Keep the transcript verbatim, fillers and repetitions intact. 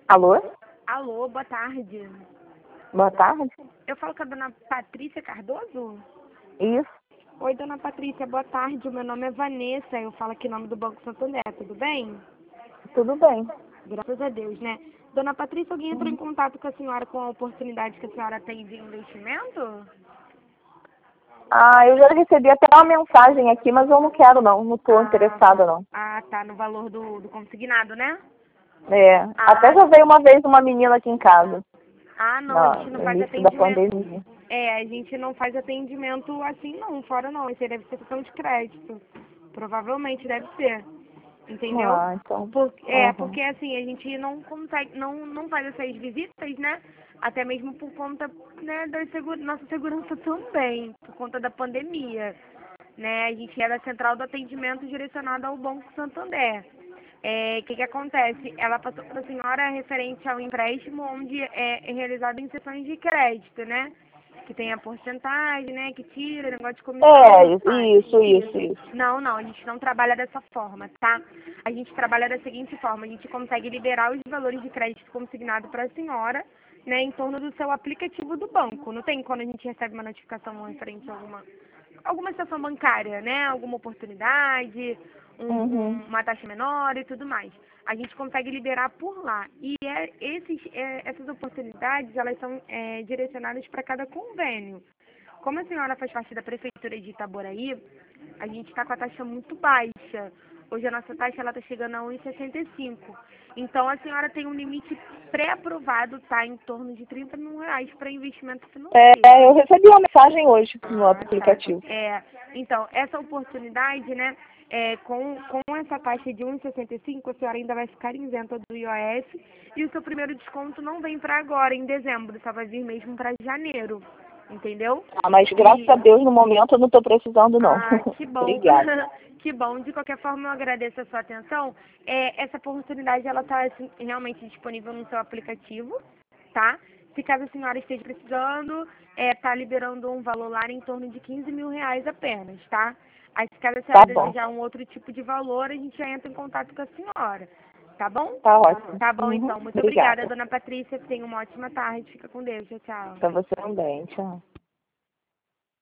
Alô? Alô, boa tarde. Boa tarde. Eu falo com a dona Patrícia Cardoso? Isso. Oi, dona Patrícia, boa tarde. Meu nome é Vanessa, eu falo aqui em nome do Banco Santander, tudo bem? Tudo bem. Graças a Deus, né? Dona Patrícia, alguém entrou em Uhum. contato com a senhora com a oportunidade que a senhora tem de investimento? Ah, eu já recebi até uma mensagem aqui, mas eu não quero não, não estou Ah, interessada tá. não. Ah, tá, no valor do, do consignado, né? É, Ah, até já veio uma vez uma menina aqui em casa, ah, não, a no, gente não no faz início da atendimento. pandemia. É, a gente não faz atendimento assim não, fora não. Isso aí deve ser cartão de crédito. Provavelmente deve ser. Entendeu? Ah, então. Por, é, Uhum. porque assim, a gente não consegue, não, não faz essas visitas, né? Até mesmo por conta, né, da segura, nossa segurança também, por conta da pandemia. Né? A gente é da central do atendimento direcionado ao Banco Santander. É, o que, que acontece? Ela passou para a senhora referente ao empréstimo onde é realizado em sessões de crédito, né? Que tem a porcentagem, né? Que tira, negócio de comissão É, e tudo mais. isso, isso, isso. Não, não, a gente não trabalha dessa forma, tá? A gente trabalha da seguinte forma, a gente consegue liberar os valores de crédito consignado para a senhora, né, em torno do seu aplicativo do banco. Não tem quando a gente recebe uma notificação referente a alguma, alguma situação bancária, né? Alguma oportunidade, um, Uhum. um, uma taxa menor e tudo mais. A gente consegue liberar por lá. E é, esses, é, essas oportunidades, elas são é, direcionadas para cada convênio. Como a senhora faz parte da Prefeitura de Itaboraí, a gente está com a taxa muito baixa. Hoje a nossa taxa está chegando a um vírgula sessenta e cinco. Então a senhora tem um limite pré-aprovado, tá? Em torno de trinta mil reais para investimento financeiro. É, eu recebi uma mensagem hoje no Ah, tá. aplicativo. É, então, essa oportunidade, né, é, com, com essa taxa de um vírgula sessenta e cinco, a senhora ainda vai ficar isenta do I O S e o seu primeiro desconto não vem para agora, em dezembro, só vai vir mesmo para janeiro, entendeu? Ah, mas graças E, a Deus no momento eu não estou precisando não. ah, que bom. Obrigada. Que bom. De qualquer forma, eu agradeço a sua atenção. É, essa oportunidade, ela está realmente disponível no seu aplicativo, tá? Se caso a senhora esteja precisando, está liberando um valor lá em torno de quinze mil reais apenas, tá? Aí, se caso a Tá senhora bom, desejar um outro tipo de valor, a gente já entra em contato com a senhora, tá bom? tá ótimo. Tá bom, Uhum. então. Muito obrigada, Obrigada. dona Patrícia. Tenha uma ótima tarde. Fica com Deus. Tchau, tchau. Pra você também, tchau.